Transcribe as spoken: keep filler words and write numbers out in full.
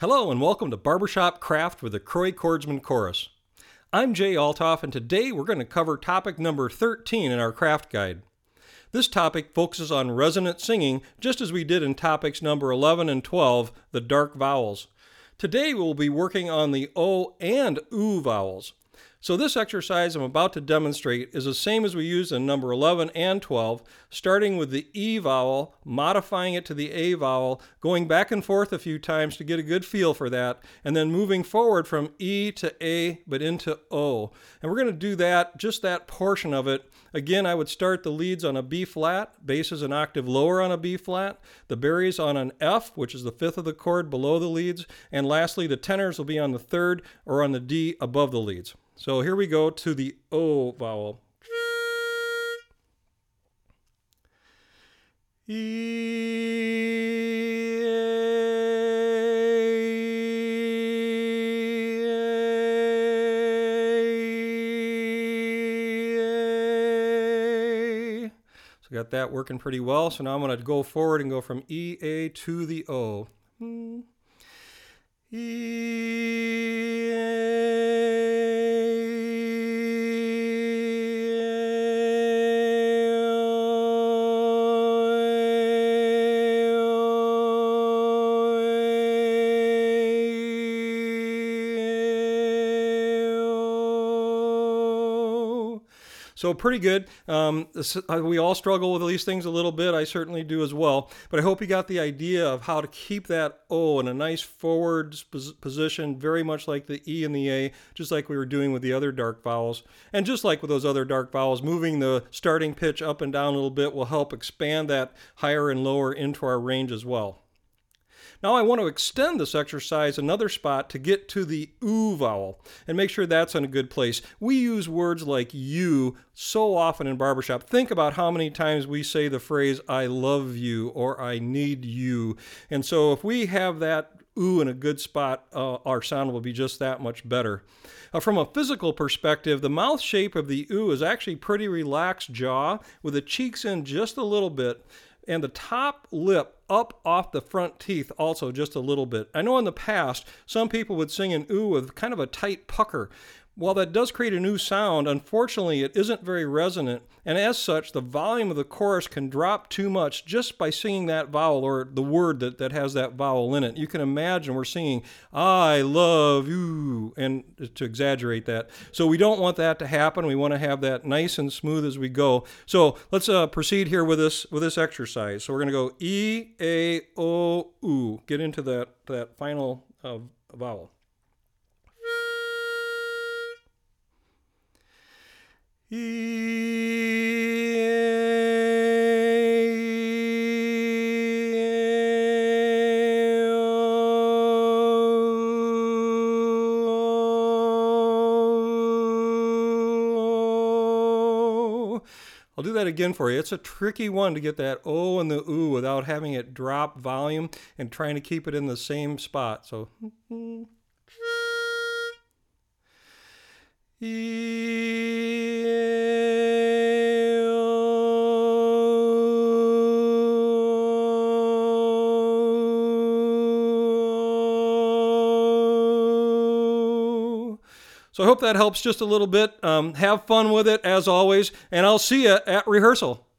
Hello and welcome to Barbershop Craft with the Croy Chordsman Chorus. I'm Jay Altoff, and today we're going to cover topic number thirteen in our craft guide. This topic focuses on resonant singing, just as we did in topics number eleven and twelve, the dark vowels. Today we'll be working on the O and U vowels. So this exercise I'm about to demonstrate is the same as we used in number eleven and twelve, starting with the E vowel, modifying it to the A vowel, going back and forth a few times to get a good feel for that, and then moving forward from E to A but into O. And we're going to do that, just that portion of it. Again, I would start the leads on a B flat, bass is an octave lower on a B flat, the berries on an F, which is the fifth of the chord below the leads, and lastly the tenors will be on the third or on the D above the leads. So here we go to the O vowel. E, A, A. So got that working pretty well. So now I'm going to go forward and go from E, A to the O. E, So pretty good. Um, this, uh, we all struggle with these things a little bit. I certainly do as well. But I hope you got the idea of how to keep that O in a nice forward pos position, very much like the E and the A, just like we were doing with the other dark vowels. And just like with those other dark vowels, moving the starting pitch up and down a little bit will help expand that higher and lower into our range as well. Now I want to extend this exercise another spot to get to the U vowel and make sure that's in a good place. We use words like you so often in barbershop. Think about how many times we say the phrase I love you or I need you. And so if we have that U in a good spot, uh, our sound will be just that much better. Uh, from a physical perspective, the mouth shape of the U is actually pretty relaxed jaw with the cheeks in just a little bit, and the top lip up off the front teeth also just a little bit. I know in the past, some people would sing an U with kind of a tight pucker. While that does create a new sound, unfortunately it isn't very resonant, and as such the volume of the chorus can drop too much just by singing that vowel or the word that, that has that vowel in it. You can imagine we're singing I love you, and to exaggerate that. So we don't want that to happen. We want to have that nice and smooth as we go. So let's uh, proceed here with this with this exercise. So we're going to go E, A, O, U. Get into that, that final uh, vowel. I'll do that again for you. It's a tricky one to get that O and the U without having it drop volume and trying to keep it in the same spot. So So I hope that helps just a little bit. Um, have fun with it as always, and I'll see you at rehearsal.